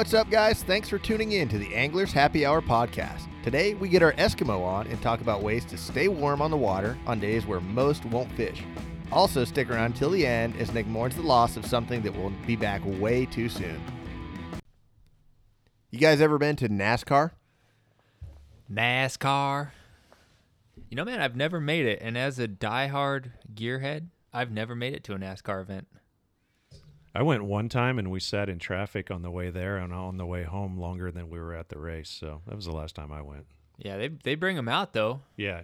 What's up, guys? Thanks for tuning in to the Anglers Happy Hour podcast. Today, we get our Eskimo on and talk about ways to stay warm on the water on days where most won't fish. Also, stick around till the end as Nick mourns the loss of something that will be back way too soon. You guys ever been to NASCAR? NASCAR. You know, man, I've never made it. And as a diehard gearhead, I've never made it to a NASCAR event. I went one time and we sat in traffic on the way there and on the way home longer than we were at the race. So that was the last time I went. Yeah, they bring them out, though. Yeah.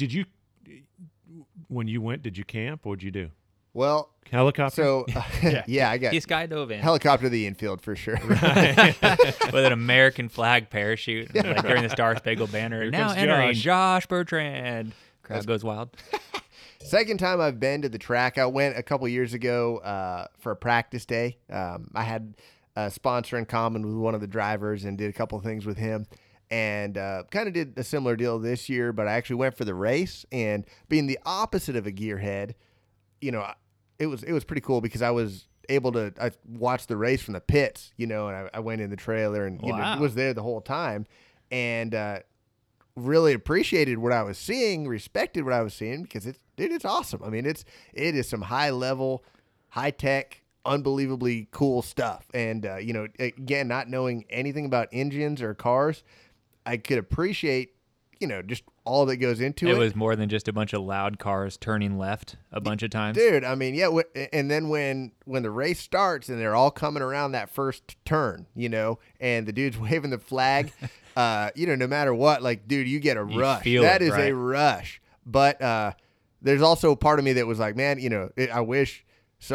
When you went, did you camp? What'd you do? Well, Helicopter? So, yeah, I got He skydove in. helicopter to the infield for sure. With an American flag parachute like during the Star Spangled Banner. Here Now comes entering Josh Bertrand. Crowd goes wild. Second time I've been to the track. I went a couple years ago for a practice day. I had a sponsor in common with one of the drivers and did a couple of things with him. And kind of did a similar deal this year, but I actually went for the race. And being the opposite of a gearhead, you know, it was pretty cool because I was able to watch the race from the pits, you know, and I went in the trailer and Wow. was there the whole time. And really appreciated what I was seeing, respected what I was seeing because it's awesome. I mean, it is some high level, high tech, unbelievably cool stuff. And you know, again, not knowing anything about engines or cars, I could appreciate, you know, just all that goes into it. It was more than just a bunch of loud cars turning left a bunch of times. Dude, I mean, yeah, and then when the race starts and they're all coming around that first turn, you know, and the dude's waving the flag, you know, no matter what, like, dude, you get a rush. That is a rush. But there's also a part of me that was like, man, you know, I wish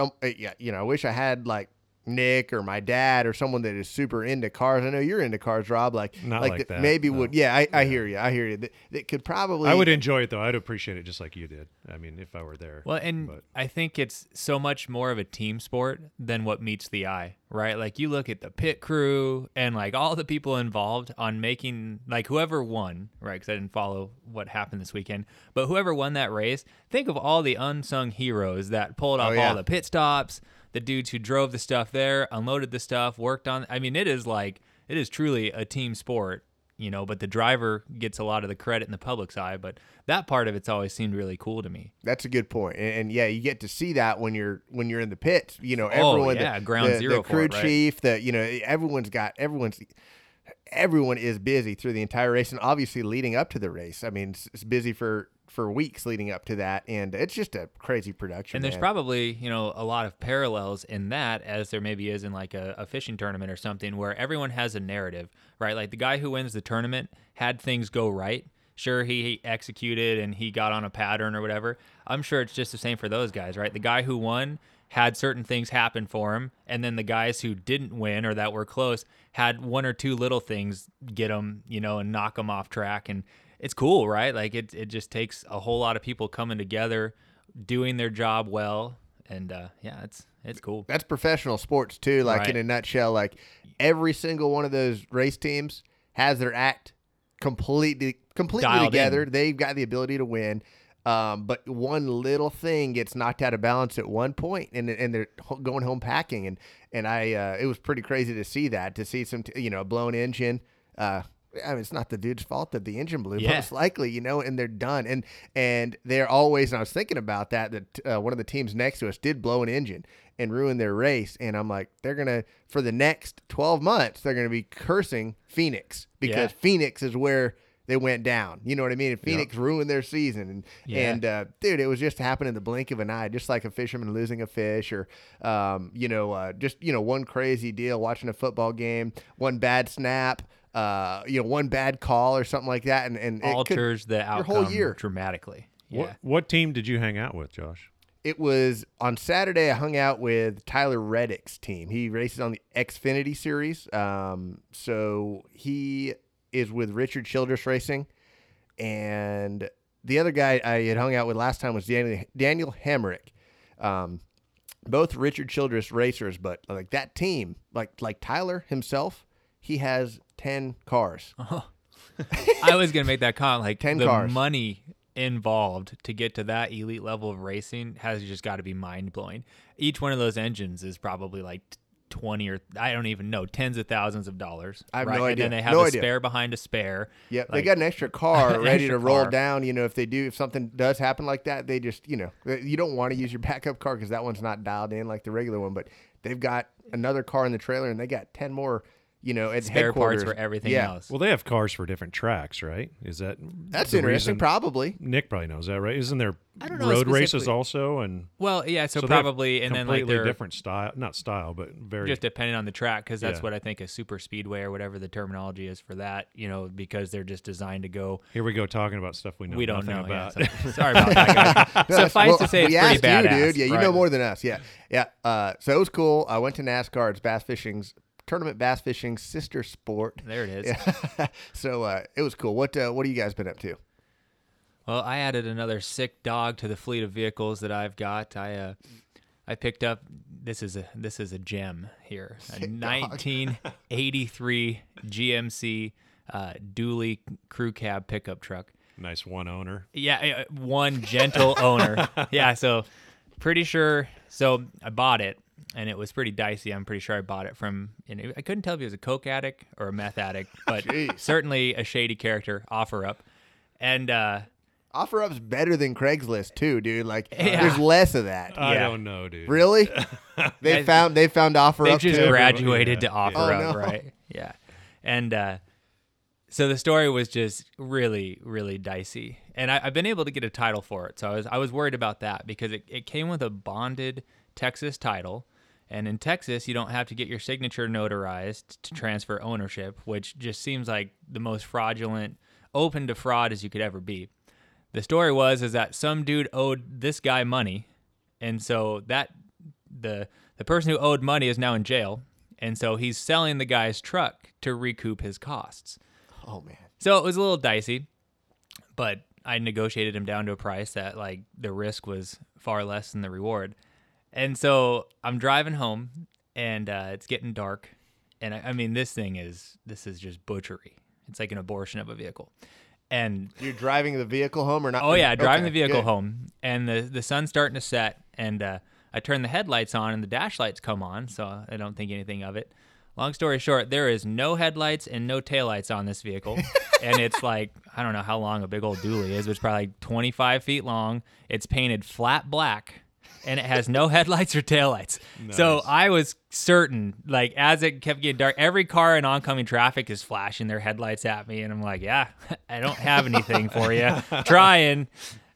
I wish I had like Nick or my dad or someone that is super into cars. I know you're into cars, Rob. Not like that. Maybe No. would. Yeah, I hear you. I hear you. That could probably. I would enjoy it, though. I'd appreciate it just like you did. I mean, if I were there. Well, and I think it's so much more of a team sport than what meets the eye, right? Like you look at the pit crew and like all the people involved on making, like whoever won, right? Because I didn't follow what happened this weekend, but whoever won that race, think of all the unsung heroes that pulled off all the pit stops, the dudes who drove the stuff there, unloaded the stuff, worked on. I mean, it is truly a team sport. You know, but the driver gets a lot of the credit in the public's eye. But that part of it's always seemed really cool to me. That's a good point. And yeah, you get to see that when you're in the pits. You know, everyone, everyone, ground zero, the crew for it, right? chief, you know, everyone is busy through the entire race, and obviously leading up to the race. I mean, it's busy for weeks leading up to that, and it's just a crazy production. And there's man. probably, you know, a lot of parallels in that as there maybe is in like a fishing tournament or something where everyone has a narrative, right? Like the guy who wins the tournament had things go right. Sure, he executed and he got on a pattern or whatever. I'm sure it's just the same for those guys, right? The guy who won had certain things happen for him, and then the guys who didn't win or that were close had one or two little things get them, you know, and knock them off track. And it's cool, right? Like it just takes a whole lot of people coming together, doing their job well, and yeah, it's cool. That's professional sports too. Like Right. in a nutshell, like every single one of those race teams has their act completely Dialed together. in. They've got the ability to win. But one little thing gets knocked out of balance at one point, and they're going home packing. And it was pretty crazy to see some, you know, a blown engine. I mean, it's not the dude's fault that the engine blew, Yeah. most likely, you know, and they're done. And they're always, and I was thinking about that one of the teams next to us did blow an engine and ruin their race. And I'm like, they're going to, for the next 12 months, they're going to be cursing Phoenix because Phoenix is where they went down. You know what I mean? And Phoenix ruined their season. And dude, it was just happening in the blink of an eye, just like a fisherman losing a fish or, just, you know, one crazy deal, watching a football game, one bad snap, one bad call or something like that. And alters the outcome whole year dramatically. Yeah. What team did you hang out with, Josh? It was on Saturday. I hung out with Tyler Reddick's team. He races on the Xfinity series. So he is with Richard Childress Racing, and the other guy I had hung out with last time was Daniel Hemrick. Both Richard Childress racers, but like that team, like Tyler himself, he has 10 cars. I was going to make that comment. Like 10 the cars. money involved to get to that elite level of racing has just got to be mind blowing. Each one of those engines is probably like 20 or I don't even know, tens of thousands of dollars. I have right? no idea. And then they have No a idea. spare behind a spare. Yeah, they Like, got an extra car an ready extra to roll car. down. If something does happen like that, they just, you don't want to use your backup car because that one's not dialed in like the regular one. But they've got another car in the trailer, and they got 10 more, at spare headquarters. parts for everything Yeah. else. Well, they have cars for different tracks, right? Is that That's the interesting. reason- Probably. Nick probably knows that, right? Isn't there I don't know road races specifically. also? And Well, yeah, so they have probably, and then like completely they're different style, not style, but very just depending on the track, because that's Yeah. what I think a super speedway or whatever the terminology is for that, because they're just designed to go. Here we go talking about stuff we know We don't nothing know. about. Yeah, so, sorry about that, guys. Suffice to say, it's we pretty asked badass. you, dude. Yeah, you know right? more than us. Yeah, yeah. So it was cool. I went to NASCAR. It's bass fishing's tournament, bass fishing sister sport. There it is. Yeah. So it was cool. What have you guys been up to? Well, I added another sick dog to the fleet of vehicles that I've got. I picked up. This is a gem here. A 1983 GMC dually crew cab pickup truck. Nice one owner. Yeah, one gentle owner. Yeah, so pretty sure. So I bought it, and it was pretty dicey. I'm pretty sure I bought it from. I couldn't tell if he was a coke addict or a meth addict, but Jeez. certainly a shady character. OfferUp, and OfferUp's better than Craigslist too, dude. Like Yeah. there's less of that. I Yeah. don't know, dude. Really? They found OfferUp they've just too. graduated Yeah. to OfferUp, Oh, no. right? Yeah, and so the story was just really, really dicey, and I've been able to get a title for it. So I was worried about that because it came with a bonded Texas title, and in Texas you don't have to get your signature notarized to transfer ownership, which just seems like the most fraudulent, open to fraud as you could ever be. The story is that some dude owed this guy money, and so that the person who owed money is now in jail, and so he's selling the guy's truck to recoup his costs. Oh man. So it was a little dicey, but I negotiated him down to a price that like the risk was far less than the reward. And so I'm driving home, and it's getting dark, and I mean this is just butchery. It's like an abortion of a vehicle. And You're driving the vehicle home or not? oh yeah, driving Okay, the vehicle good. home, and the sun's starting to set, and I turn the headlights on, and the dash lights come on, so I don't think anything of it. Long story short, there is no headlights and no taillights on this vehicle, and it's like, I don't know how long a big old dually is, but it's probably like 25 feet long. It's painted flat black, and it has no headlights or taillights. So Nice. I was certain, like, as it kept getting dark, every car in oncoming traffic is flashing their headlights at me, and I'm like, yeah, I don't have anything for you. Trying.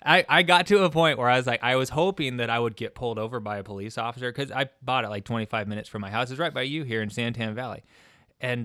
I got to a point where I was hoping that I would get pulled over by a police officer because I bought it like 25 minutes from my house. It's right by you here in Santan Valley. And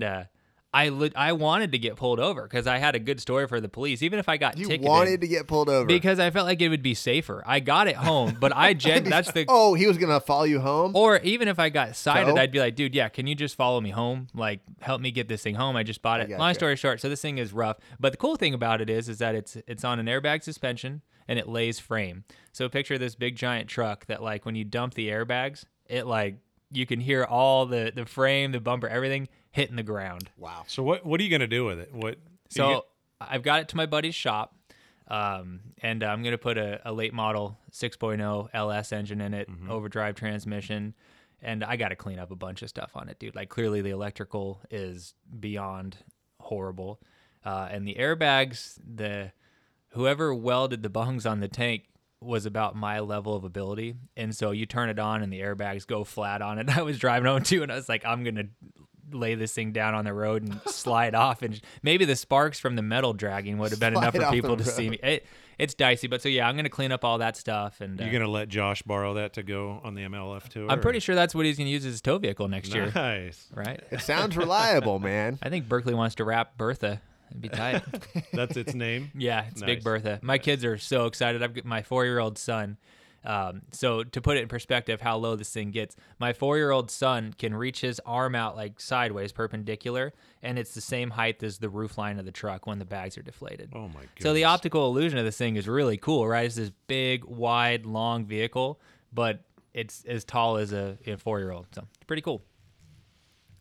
I wanted to get pulled over because I had a good story for the police, even if I got You ticketed. wanted to get pulled over Because I felt like it would be safer. I got it home, but that's the Oh, he was gonna follow you home. or even if I got cited, So? I'd be like, dude, yeah, can you just follow me home? Like, help me get this thing home. I just bought it. gotcha. Long story short, so this thing is rough. But the cool thing about it is that it's on an airbag suspension and it lays frame. So picture this big giant truck that like when you dump the airbags, it like you can hear all the frame, the bumper, everything hitting the ground. Wow. So what are you gonna do with it? So I've got it to my buddy's shop, and I'm going to put a late model 6.0 LS engine in it, overdrive transmission, and I got to clean up a bunch of stuff on it, dude. Like clearly the electrical is beyond horrible, and the airbags, whoever welded the bungs on the tank was about my level of ability, and so you turn it on and the airbags go flat on it. I was driving home too, and I was like, I'm going to lay this thing down on the road and slide off, and maybe the sparks from the metal dragging would have been enough Slide for off people the to see me. It's dicey, but so yeah, I'm gonna clean up all that stuff, and You gonna let Josh borrow that to go on the MLF tour? I'm pretty sure that's what he's gonna use as his tow vehicle next year, Nice. right? It sounds reliable, man. I think Berkeley wants to wrap Bertha. It'd be tight. That's its name. Yeah, it's Big Nice. Bertha. My kids are so excited. I've got my 4-year-old son. So to put it in perspective, how low this thing gets, my 4-year-old son can reach his arm out like sideways, perpendicular, and it's the same height as the roof line of the truck when the bags are deflated. Oh my goodness. So the optical illusion of this thing is really cool, right? It's this big, wide, long vehicle, but it's as tall as a 4-year-old. So it's pretty cool.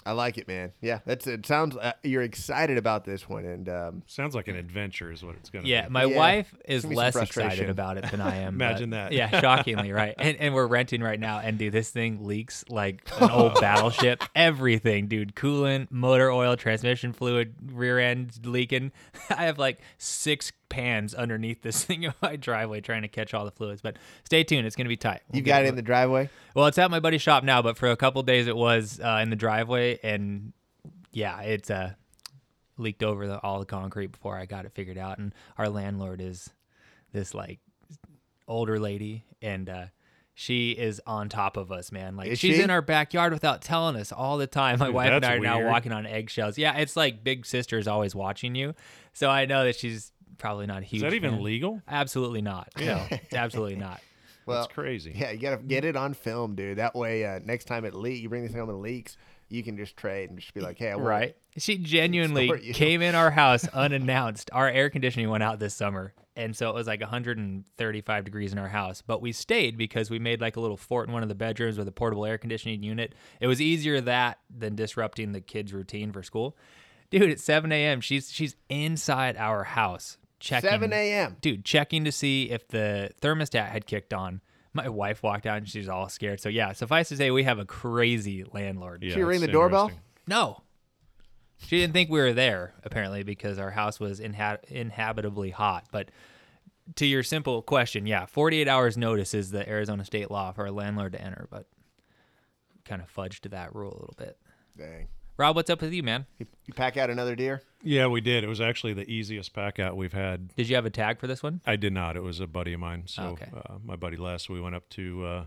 I like it, man. Yeah, it sounds you're excited about this one, and Sounds like an adventure is what it's going to Yeah, be. my wife is Give me some less frustration. excited about it than I am. Imagine but- that. Yeah, shockingly, right? And we're renting right now, and dude, this thing leaks like an old battleship. Everything, dude. Coolant, motor oil, transmission fluid, rear end leaking. I have like 6 pans underneath this thing in my driveway trying to catch all the fluids. But stay tuned, it's gonna be tight. you got it in the driveway. Well, it's at my buddy's shop now, but for a couple days it was in the driveway, and yeah, it's leaked over all the concrete before I got it figured out. And our landlord is this like older lady, and she is on top of us, man. Like Is she's she? in our backyard without telling us all the time. My Dude, wife and that's I are now weird. walking on eggshells. Yeah, it's like big sister's always watching you, so I know that she's probably not a huge. Is that even fan. legal? Absolutely not. No, it's absolutely not. Well, That's crazy. Yeah, you gotta get it on film, dude. That way, next time you bring this thing home and it leaks, you can just trade and just be like, "Hey, I want Right. She genuinely Snort you. came in our house unannounced. Our air conditioning went out this summer. And so it was like 135 degrees in our house. But we stayed because we made like a little fort in one of the bedrooms with a portable air conditioning unit. It was easier that than disrupting the kids' routine for school. Dude, at 7 a.m., she's inside our house checking. 7 a.m. Dude, checking to see if the thermostat had kicked on. My wife walked out and she's all scared. So yeah, suffice to say, we have a crazy landlord. Yeah, She ring it's the doorbell? interesting. No. She didn't think we were there, apparently, because our house was inhabitably hot. But to your simple question, yeah, 48 hours notice is the Arizona state law for a landlord to enter, but kind of fudged that rule a little bit. Dang. Rob, what's up with you, man? You pack out another deer? Yeah, we did. It was actually the easiest pack out we've had. Did you have a tag for this one? I did not. It was a buddy of mine. So Okay. My buddy Les, we went up to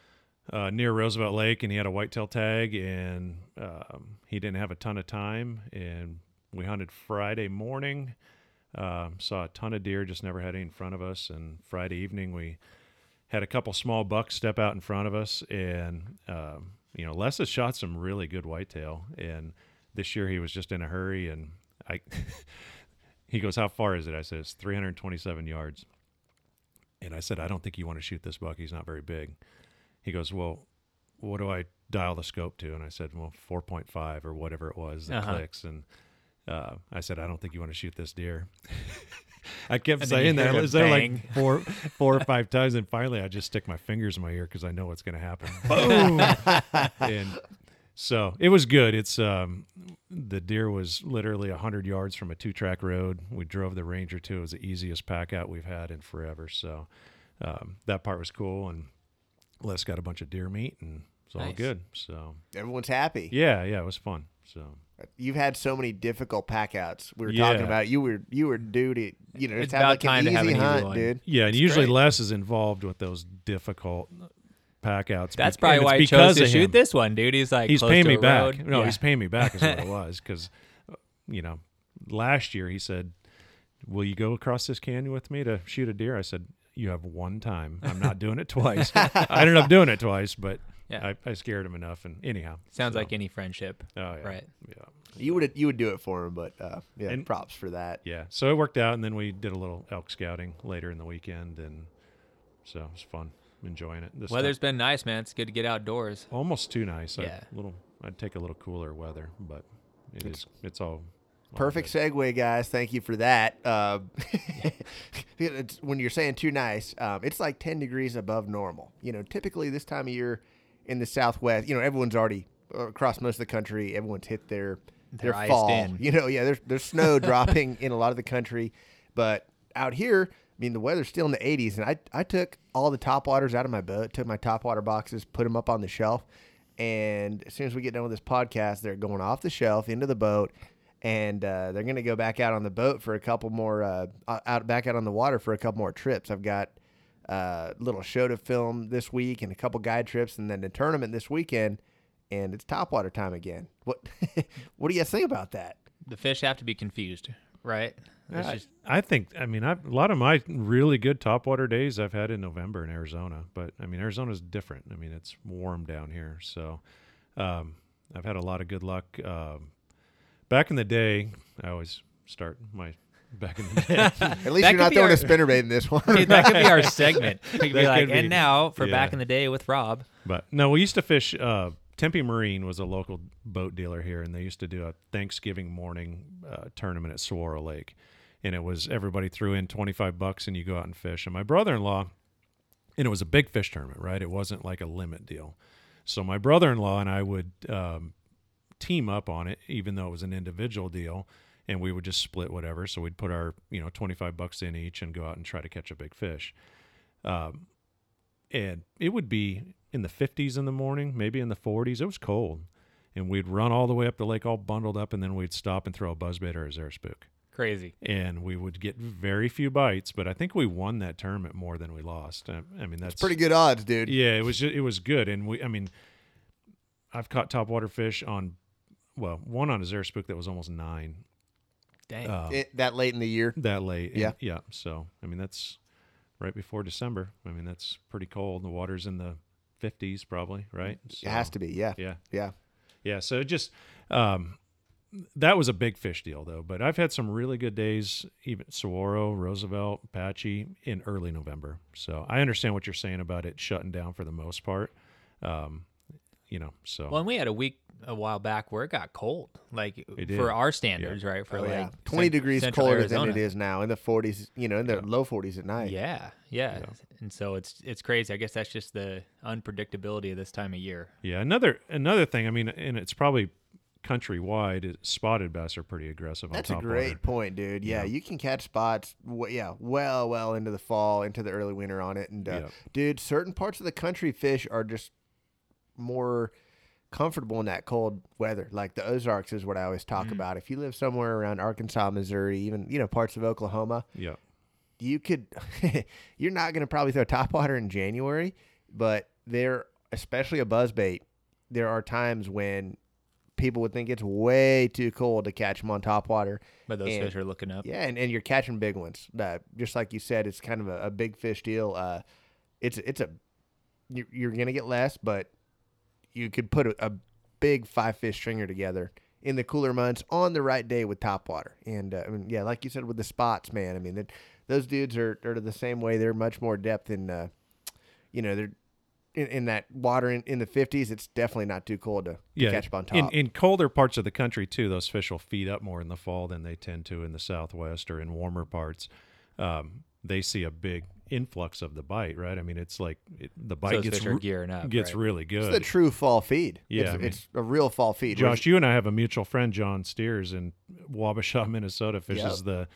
near Roosevelt Lake, and he had a whitetail tag, and he didn't have a ton of time, and we hunted Friday morning. Saw a ton of deer, just never had any in front of us. And Friday evening, we had a couple small bucks step out in front of us, and Les has shot some really good whitetail, and this year he was just in a hurry, and he goes, "How far is it?" I said, "It's 327 yards." And I said, "I don't think you want to shoot this buck. He's not very big." He goes, "Well, what do I dial the scope to?" And I said, "Well, 4.5 or whatever it was that clicks." And I said, "I don't think you want to shoot this deer." I kept And then you saying that. hear a It was there bang. like four or five times, and finally I just stick my fingers in my ear because I know what's going to happen. Boom! And so it was good. It's the deer was literally 100 yards from a 2-track road. We drove the Ranger too. It was the easiest pack out we've had in forever. So that part was cool, and Les got a bunch of deer meat, and it's all Nice. good. So Everyone's happy. yeah, it was fun. So You've had so many difficult packouts. We were Yeah. talking about you were due to just It's have about like time an to have easy an easy hunt, one. dude. yeah, and It's usually great. Les is involved with those difficult pack outs. That's and probably it's why he chose because to of shoot him. this one, dude. He's like, He's close paying to me a back. road. No, Yeah. he's paying me back is what it was. Because, last year he said, "Will you go across this canyon with me to shoot a deer?" I said, "You have one time. I'm not doing it twice." I ended up doing it twice, but Yeah. I scared him enough. And anyhow, Sounds so, like any friendship. oh, yeah, Right. Yeah. You would do it for him, but yeah, And- props for that. Yeah. So it worked out, and then we did a little elk scouting later in the weekend, and so it was fun. Enjoying it. This Weather's been nice, man. It's good to get outdoors. time, almost too nice. Yeah. I'd take a little cooler weather, but it's all Perfect good. segue, guys. Thank you for that. When you're saying too nice, it's like 10 degrees above normal. Typically this time of year in the Southwest, everyone's already across most of the country. Everyone's hit their They're iced fall. in. There's snow dropping in a lot of the country, but out here, the weather's still in the 80s. And I took all the topwaters out of my boat, took my topwater boxes, put them up on the shelf. And as soon as we get done with this podcast, they're going off the shelf into the boat. And they're going to go back out on the boat for a couple more, back out on the water for a couple more trips. I've got a little show to film this week and a couple guide trips, and then the tournament this weekend, and it's topwater time again. What do you guys think about that? The fish have to be confused, right? It's just, I think, a lot of my really good topwater days I've had in November in Arizona, but Arizona's different. It's warm down here. So, I've had a lot of good luck. Back in the day, I always start my back in the day. At least That you're could not be throwing our- a spinnerbait in this one. dude, that could be our segment. We could be That like, could be- and now for yeah. back in the day with Rob. But no, we used to fish Tempe Marine was a local boat dealer here, and they used to do a Thanksgiving morning tournament at Saguaro Lake. And it was everybody threw in $25 and you go out and fish. And my brother-in-law, and it was a big fish tournament, right? It wasn't like a limit deal. So my brother-in-law and I would team up on it, even though it was an individual deal, and we would just split whatever. So we'd put our, $25 in each and go out and try to catch a big fish. And it would be in the 50s in the morning, maybe in the 40s. It was cold. And we'd run all the way up the lake all bundled up, and then we'd stop and throw a buzzbait or a Zara spook. Crazy. And we would get very few bites, but I think we won that tournament more than we lost. I mean, that's Pretty good odds, dude. Yeah, it was good. And I've caught topwater fish on, one on a Zara spook that was almost 9. Dang. That late in the year. That late. Yeah. Yeah. So, that's right before December. That's pretty cold. The water's in the 50s probably, right? So, It has to be. Yeah. Yeah. Yeah. Yeah. So it just, that was a big fish deal though. But I've had some really good days, even Saguaro, Roosevelt, Apache in early November. So I understand what you're saying about it shutting down for the most part. So. Well, and we had a while back where it got cold, like It did. for our standards, right? For Yeah. like 20 degrees Central colder Arizona. than it is now, in the 40s, in the low 40s at night. Yeah. And so it's crazy. I guess that's just the unpredictability of this time of year. Yeah, another thing. And it's probably countrywide. Spotted bass are pretty aggressive. That's on a top great water. point, dude. Yeah, you can catch spots. Well into the fall, into the early winter on it, and dude, certain parts of the country fish are just more comfortable in that cold weather. Like the Ozarks is what I always talk about. If you live somewhere around Arkansas, Missouri, even parts of Oklahoma, Yeah. you could. You're not going to probably throw topwater in January, but especially a buzzbait, there are times when people would think it's way too cold to catch them on topwater. But those fish are looking up. Yeah, and you're catching big ones. Just like you said, it's kind of a big fish deal. You're going to get less, but you could put a big 5-fish stringer together in the cooler months on the right day with topwater. And, like you said with the spots, man, those dudes are the same way. They're much more depth in, they're in that water in the 50s. It's definitely not too cold to catch up on top. In colder parts of the country, too, those fish will feed up more in the fall than they tend to in the Southwest or in warmer parts. They see a big influx of the bite, right? It's like the bite Those gets fish are gearing up, gets right? really good. It's the true fall feed. Yeah, it's a real fall feed. Josh, you and I have a mutual friend, John Steers, in Wabasha, Minnesota, fishes the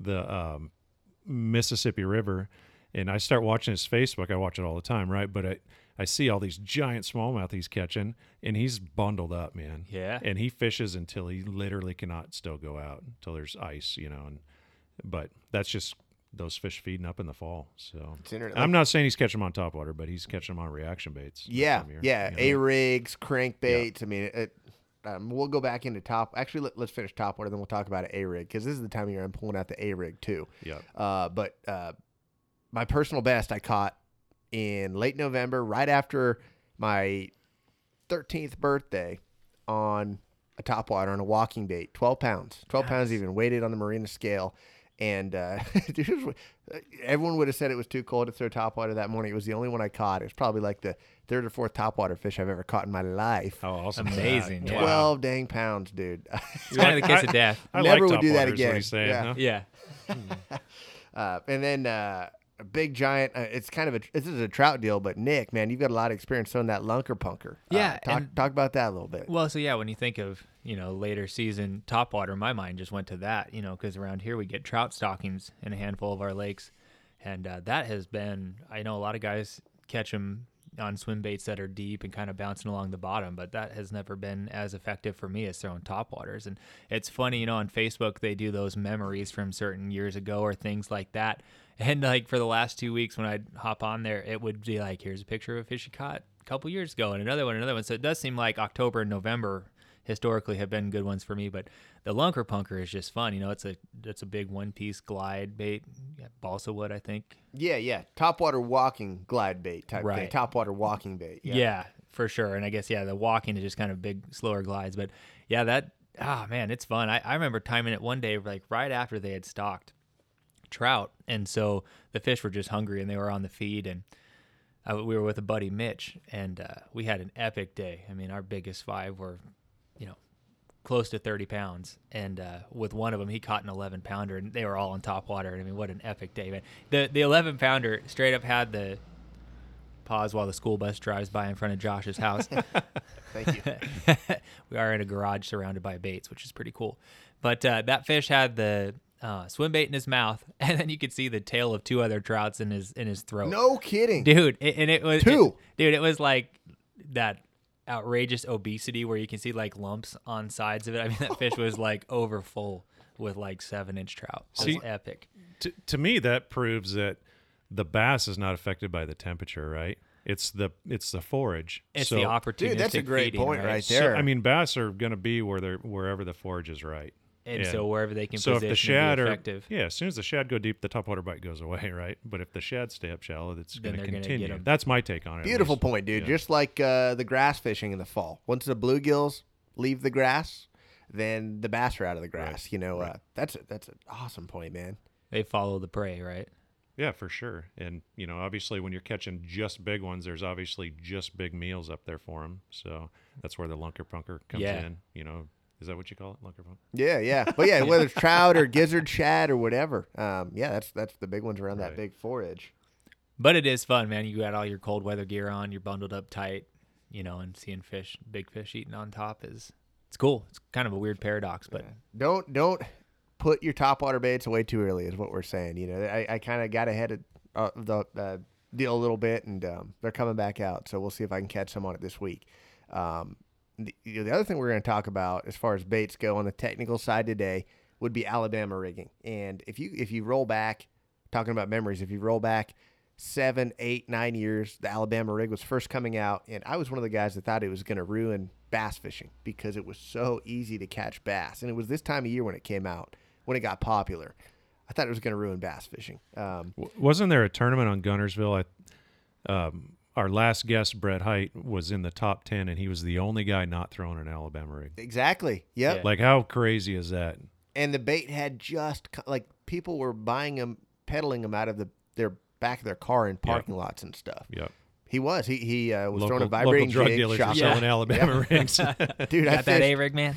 Mississippi River, and I start watching his Facebook. I watch it all the time, right? But I see all these giant smallmouth he's catching, and he's bundled up, man. Yeah. And he fishes until he literally cannot still go out, until there's ice, but that's just those fish feeding up in the fall. So I'm not saying he's catching them on topwater, but he's catching them on reaction baits. Yeah, A-rigs, crankbaits. Yeah. We'll go back into top. Actually, let's finish topwater, then we'll talk about an A-rig, because this is the time of year I'm pulling out the A-rig too. Yeah. But my personal best I caught in late November, right after my 13th birthday, on a topwater on a walking bait, 12 pounds. 12 pounds even, weighted on the Marina scale. And everyone would have said it was too cold to throw topwater that morning. It was the only one I caught. It was probably like the 3rd or 4th topwater fish I've ever caught in my life. How awesome. Amazing. Yeah. 12 dang pounds, dude. It's kind of the kiss of death. I Never like would do that topwater is what again. he's saying, Yeah. huh? Yeah. And then a big giant, this is a trout deal, but Nick, man, you've got a lot of experience throwing that lunker punker. Yeah, Talk about that a little bit. Well, so yeah, when you think of, later season topwater, my mind just went to that, because around here we get trout stockings in a handful of our lakes. And that has been, I know a lot of guys catch them on swim baits that are deep and kind of bouncing along the bottom, but that has never been as effective for me as throwing topwaters. And it's funny, on Facebook, they do those memories from certain years ago or things like that. And like for the last 2 weeks when I'd hop on there, it would be like, here's a picture of a fish you caught a couple years ago and another one. So it does seem like October and November historically have been good ones for me, but the lunker punker is just fun. It's a big one-piece glide bait, balsa wood, I think. Yeah. Topwater walking glide bait type thing. Topwater walking bait. Yeah, for sure. And I guess, the walking is just kind of big, slower glides. But yeah, man, it's fun. I remember timing it one day, like right after they had stocked trout. And so the fish were just hungry and they were on the feed. And we were with a buddy Mitch, and we had an epic day. I mean, our biggest 5 were, close to 30 pounds, and with one of them, he caught an 11-pounder, and they were all in top water. I mean, what an epic day, man! The 11-pounder straight up had the pause while the school bus drives by in front of Josh's house. Thank you. We are in a garage surrounded by baits, which is pretty cool. But that fish had the swim bait in his mouth, and then you could see the tail of 2 other trouts in his throat. No kidding, Dude. And it was 2. It was like that outrageous obesity where you can see like lumps on sides of it. I mean, that fish was like over full with like 7-inch trout. It was epic. To me, that proves that the bass is not affected by the temperature, right? It's the forage. It's the opportunity. Dude, that's a great feeding, point right there. So, I mean, bass are going to be wherever the forage is right. And so wherever they can so position if the shad and be are effective. yeah, as soon as the shad go deep, the topwater bite goes away, right? But if the shad stay up shallow, it's Then going to they're gonna continue. get 'em. That's my take on it. at Beautiful least. point, dude. Yeah. Just like the grass fishing in the fall. Once the bluegills leave the grass, then the bass are out of the grass. Right. That's an awesome point, man. They follow the prey, right? Yeah, for sure. And obviously, when you're catching just big ones, there's obviously just big meals up there for them. So that's where the lunker punker comes Yeah. in. Is that what you call it, lunker punker? Yeah. But yeah, whether it's trout or gizzard shad or whatever. That's the big ones around that Right. big forage. But it is fun, man. You got all your cold weather gear on, you're bundled up tight, and seeing big fish eating on top it's cool. It's kind of a weird paradox, but Don't put your topwater baits away too early is what we're saying. I kind of got ahead of the deal a little bit, and they're coming back out. So we'll see if I can catch some on it this week. The other thing we're going to talk about as far as baits go on the technical side today would be Alabama rigging. And if you roll back, talking about memories, if you roll back 7, 8, 9 years, the Alabama rig was first coming out, and I was one of the guys that thought it was going to ruin bass fishing because it was so easy to catch bass. And it was this time of year when it came out, when it got popular. I thought it was going to ruin bass fishing. Wasn't there a tournament on Gunnersville? Our last guest, Brett Height, was in the top 10, and he was the only guy not throwing an Alabama rig. Exactly. Yep. Yeah. Like, how crazy is that? And the bait had people were buying them, peddling them out of their back of their car in parking lots and stuff. Yep. He was throwing a Local vibrating drug jig, dealers shot. are selling Alabama rigs. Dude, I got that fished A-rig, man?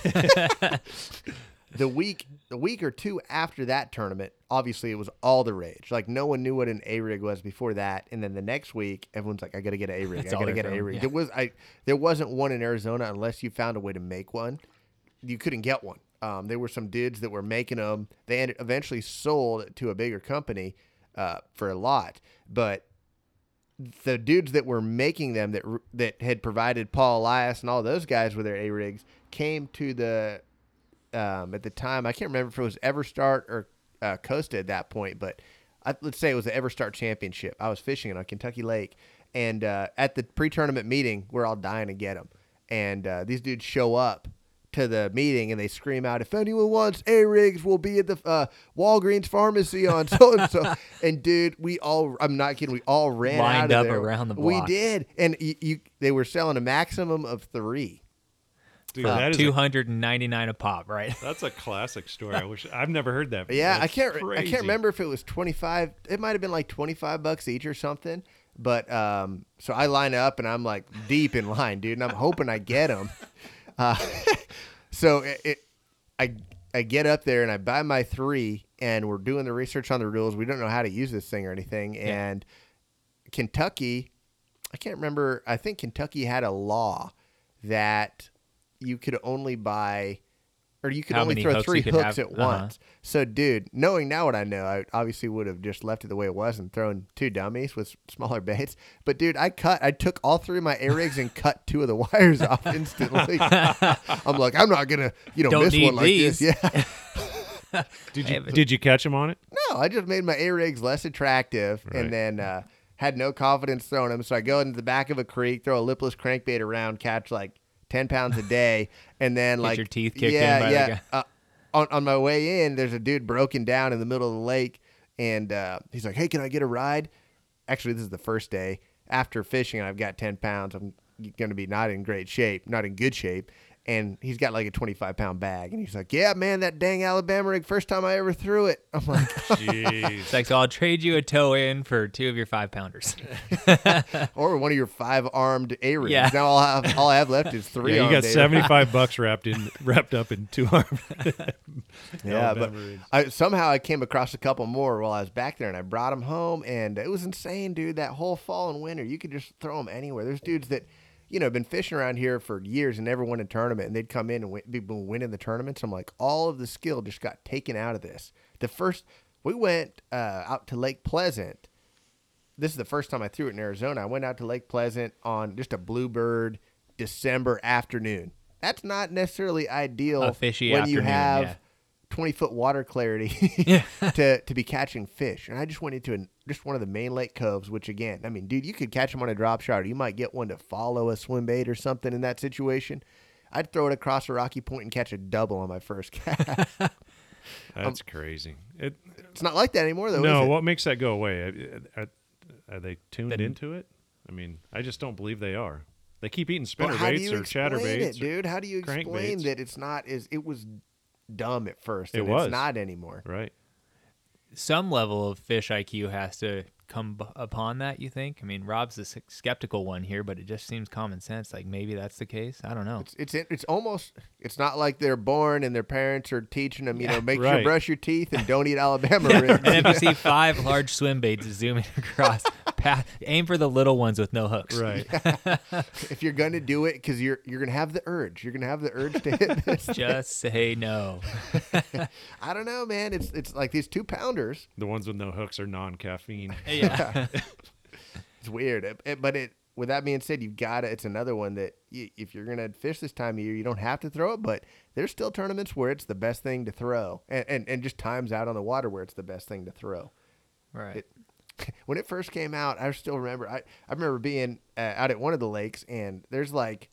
the week or two after that tournament. Obviously, it was all the rage. Like, no one knew what an A-rig was before that. And then the next week, everyone's like, I got to get an A-rig. That's I all got to they're get an throwing, A-rig. yeah. There wasn't one in Arizona unless you found a way to make one. You couldn't get one. There were some dudes that were making them. They eventually sold to a bigger company for a lot. But the dudes that were making them that had provided Paul Elias and all those guys with their A-rigs came to the at the time, I can't remember if it was Everstart or Costa at that point, but let's say it was the Everstart Championship. I was fishing it on Kentucky Lake, and at the pre-tournament meeting, we're all dying to get them. And these dudes show up to the meeting, and they scream out, if anyone wants A-rigs, we'll be at the Walgreens pharmacy on so-and-so. And, dude, I'm not kidding, we all ran Lined out up of there. around the We block. did. And they were selling a maximum of 3. Dude, that is $299 a pop, right? that's a classic story. I've never heard that. Yeah, That's I crazy. can't remember if it was 25. It might have been like $25 each or something. But so I line up and I'm like deep in line, dude, and I'm hoping I get them. So I get up there and I buy my 3, and we're doing the research on the rules. We don't know how to use this thing or anything. Yeah. And Kentucky, I can't remember. I think Kentucky had a law that you could only buy, or you could How only many throw hooks 3 you could hooks have. at once. So, dude, knowing now what I know, I obviously would have just left it the way it was and thrown 2 dummies with smaller baits. But, dude, I took all 3 of my A-rigs and cut 2 of the wires off instantly. I'm like, I'm not going to, Don't miss need one like these. this. Yeah. Did you catch him on it? No, I just made my A-rigs less attractive, Right. and then had no confidence throwing them. So I go into the back of a creek, throw a lipless crankbait around, catch like 10 pounds a day, and then Get like your teeth kicked in by the guy. On my way in, there's a dude broken down in the middle of the lake, and he's like, "Hey, can I get a ride?" Actually, this is the first day after fishing. I've got 10 pounds. I'm going to be not in good shape, And he's got like a 25-pound bag. And he's like, yeah, man, that dang Alabama rig, first time I ever threw it. I'm like, Jeez. It's like, so I'll trade you a tow in for 2 of your 5-pounders. or one of your 5-armed A-rigs. Yeah. Now all I have left is 3 Yeah, you armed got A-rigs. $75 wrapped up in 2 armed. Yeah, but Alabama rigs. somehow I came across a couple more while I was back there, and I brought them home, and it was insane, dude. That whole fall and winter, you could just throw them anywhere. There's dudes that, have been fishing around here for years and never won a tournament, and they'd come in and be winning the tournaments. I'm like, all of the skill just got taken out of this. We went out to Lake Pleasant. This is the first time I threw it in Arizona. I went out to Lake Pleasant on just a bluebird December afternoon. That's not necessarily ideal A fishy when you afternoon, have yeah. 20-foot water clarity to be catching fish. And I just went into just one of the main lake coves, which again, I mean, dude, you could catch them on a drop shot, or you might get one to follow a swim bait or something in that situation. I'd throw it across a rocky point and catch a double on my first cast. That's crazy. It's not like that anymore, though, No, is it? what makes that go away? Are they tuned into it? I mean, I just don't believe they are. They keep eating Well, spinner how do baits you or explain chatterbaits. it, dude? How do you explain crankbaits. that it's not as it was dumb at first? It And was. It's not anymore. Right. Some level of fish IQ has to come upon that, you think? I mean, Rob's the skeptical one here, but it just seems common sense. Like, maybe that's the case. I don't know. It's almost, it's not like they're born and their parents are teaching them, make sure Right. you brush your teeth and don't eat Alabama ribs. And if you see 5 large swim baits zooming across, aim for the little ones with no hooks. Right. If you're gonna do it, because you're gonna have the urge. You're gonna have the urge to hit this. Just say no. I don't know, man. It's like these 2-pounders. The ones with no hooks are non-caffeine. Yeah. It's weird, but with that being said, you've got to. It's another one that if you're gonna fish this time of year, you don't have to throw it. But there's still tournaments where it's the best thing to throw, and just times out on the water where it's the best thing to throw. Right. When it first came out, I still remember. I remember being out at one of the lakes, and there's like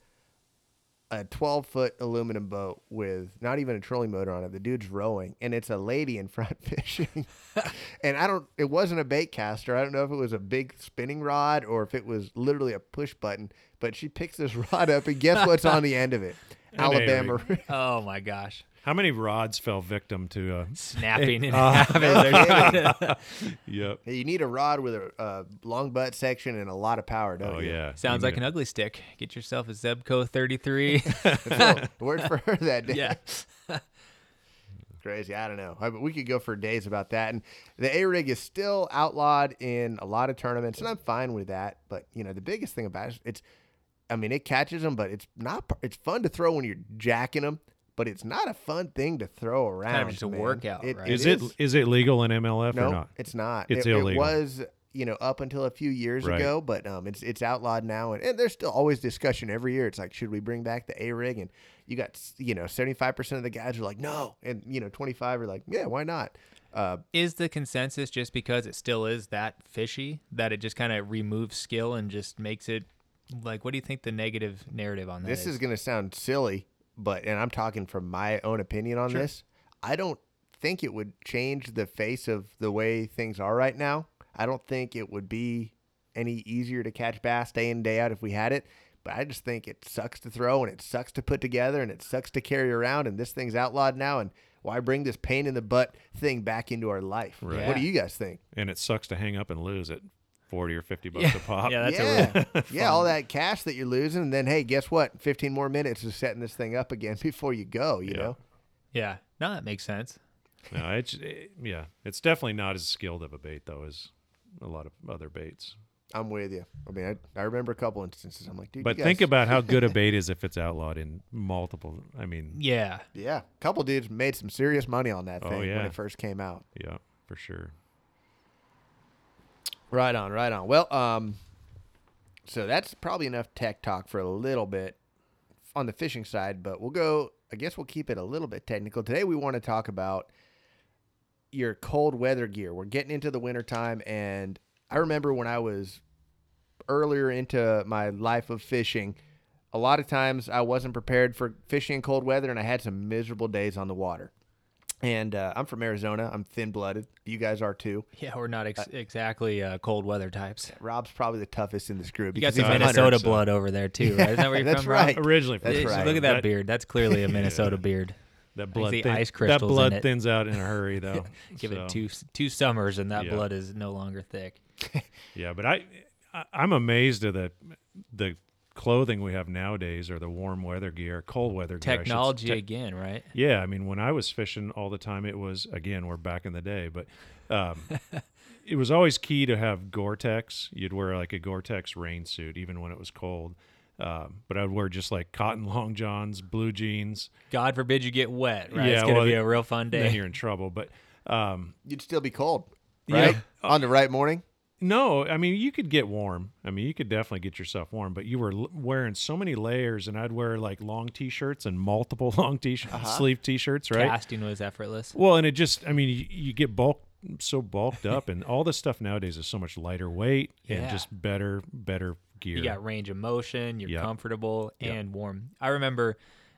a 12-foot aluminum boat with not even a trolling motor on it. The dude's rowing, and it's a lady in front fishing. And it wasn't a bait caster. I don't know if it was a big spinning rod or if it was literally a push button. But she picks this rod up, and guess what's on the end of it? Alabama. Oh, my gosh. How many rods fell victim to? Snapping in half. As Yep. You need a rod with a long butt section and a lot of power, don't Oh you? yeah. Sounds You like need an ugly stick. Get yourself a Zebco 33. Word for her that day. Yeah. Crazy. I don't know. We could go for days about that. And the A-rig is still outlawed in a lot of tournaments, and I'm fine with that. But, the biggest thing about it it catches them, but it's fun to throw when you're jacking them, but it's not a fun thing to throw around. Kind of just a man. workout, right? Is it legal in MLF No, or not? it's not. It's It illegal. was, up until a few years Right. ago, but it's outlawed now, and there's still always discussion every year. It's like, should we bring back the A-rig? And you got 75% of the guys are like, no, and 25 are like, yeah, why not? Is the consensus just because it still is that fishy that it just kind of removes skill and just makes it like, what do you think the negative narrative on that This is going to sound silly, and I'm talking from my own opinion on this. I don't think it would change the face of the way things are right now. I don't think it would be any easier to catch bass day in, day out if we had it. But I just think it sucks to throw, and it sucks to put together, and it sucks to carry around, and this thing's outlawed now, and why bring this pain in the butt thing back into our life? Right. What do you guys think? And it sucks to hang up and lose at $40 or $50 a pop. Yeah, that's a yeah, real yeah, all that cash that you're losing, and then, hey, guess what? 15 more minutes of setting this thing up again before you go, you know? Yeah. No, that makes sense. No, it's definitely not as skilled of a bait though as a lot of other baits. I'm with you. I mean, I remember a couple instances. I'm like, dude, But you think guys- about how good a bait is if it's outlawed in multiple. I mean, Yeah. Yeah, a couple dudes made some serious money on that Oh, thing when yeah. it first came out. yeah, for sure. Right on, right on. Well, so that's probably enough tech talk for a little bit on the fishing side, but I guess we'll keep it a little bit technical. Today we want to talk about your cold weather gear. We're getting into the wintertime, and I remember when I was earlier into my life of fishing, a lot of times I wasn't prepared for fishing in cold weather, and I had some miserable days on the water. And I'm from Arizona. I'm thin-blooded. You guys are too. Yeah, we're not exactly cold weather types. Rob's probably the toughest in this group. You got because some he's a hunter. Minnesota blood over there too, right? Isn't that where you're That's from, Rob? right. Originally from That's right. Look at that That- beard. That's clearly a Minnesota beard. That I blood, think the ice that crystals in blood it. thins out in a hurry, though. Give So, it two summers, and that Yeah. blood is no longer thick. Yeah, but I'm amazed at the clothing we have nowadays, or the warm weather gear, cold weather gear. I should Technology say. again, right? Yeah, I mean, when I was fishing all the time, it was, again, we're back in the day, but it was always key to have Gore-Tex. You'd wear like a Gore-Tex rain suit, even when it was cold. But I'd wear just like cotton long johns, blue jeans. God forbid you get wet, right? Yeah, It's going to well, be a real fun Then day. you're in trouble. But You'd still be cold, Yeah. right? On the right morning. no, I mean, you could get warm. I mean, you could definitely get yourself warm, but you were wearing so many layers, and I'd wear like long T-shirts and multiple long sleeve T-shirts, right? Casting was effortless. Well, and it just, I mean, you get so bulked up, and all this stuff nowadays is so much lighter weight and Yeah. just better gear. You got range of motion, you're Yeah. comfortable Yeah. and warm. I remember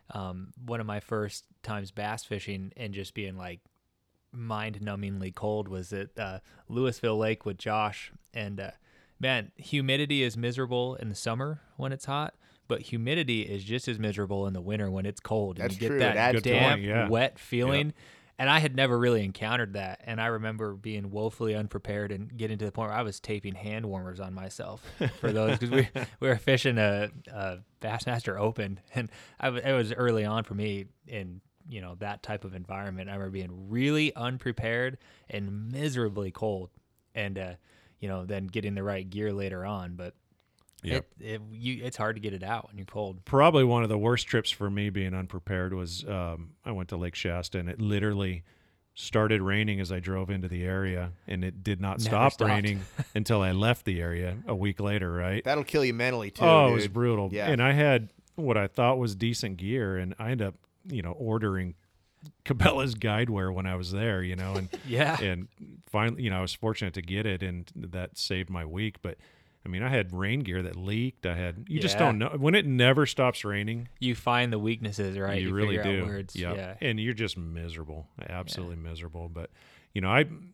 one of my first times bass fishing and just being like mind-numbingly cold was at Louisville Lake with Josh. And man, humidity is miserable in the summer when it's hot, but humidity is just as miserable in the winter when it's cold. That's and you true. get It that adds to it. damp, Yeah. wet feeling. And I had never really encountered that. And I remember being woefully unprepared and getting to the point where I was taping hand warmers on myself for those because we were fishing a Bassmaster Open. And it was early on for me in, that type of environment. I remember being really unprepared and miserably cold and, then getting the right gear later on. But Yep. it's hard to get it out when you're cold. Probably one of the worst trips for me being unprepared was I went to Lake Shasta, and it literally started raining as I drove into the area, and it did not Never stop stopped. raining until I left the area a week later, right? That'll kill you mentally too. Oh, dude. it was brutal. Yeah. And I had what I thought was decent gear, and I ended up, ordering Cabela's guideware when I was there, and Yeah. and finally, I was fortunate to get it, and that saved my week. But I mean, I had rain gear that leaked. You just Yeah. don't know when it never stops raining. You find the weaknesses, right? You really figure do. out where it's, Yep. yeah. And you're just miserable, absolutely miserable. But I'm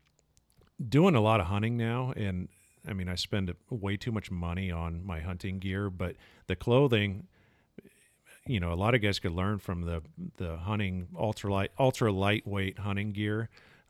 doing a lot of hunting now, and I mean, I spend way too much money on my hunting gear, but the clothing. A lot of guys could learn from the hunting ultra lightweight hunting gear.